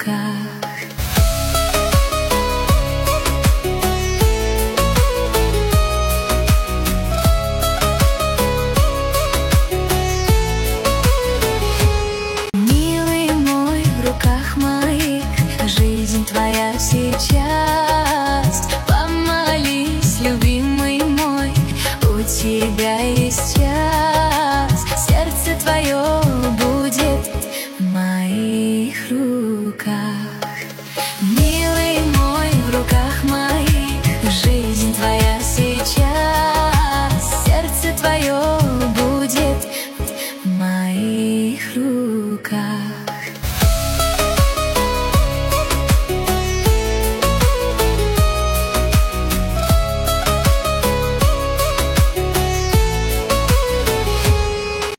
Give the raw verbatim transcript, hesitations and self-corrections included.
руках. Милый мой, в руках моих жизнь твоя сейчас. Помолись, любимый мой, у тебя есть час. Сердце твое будет в моих руках. Милый мой, в руках моих жизнь твоя сейчас. Сердце твое будет в моих руках.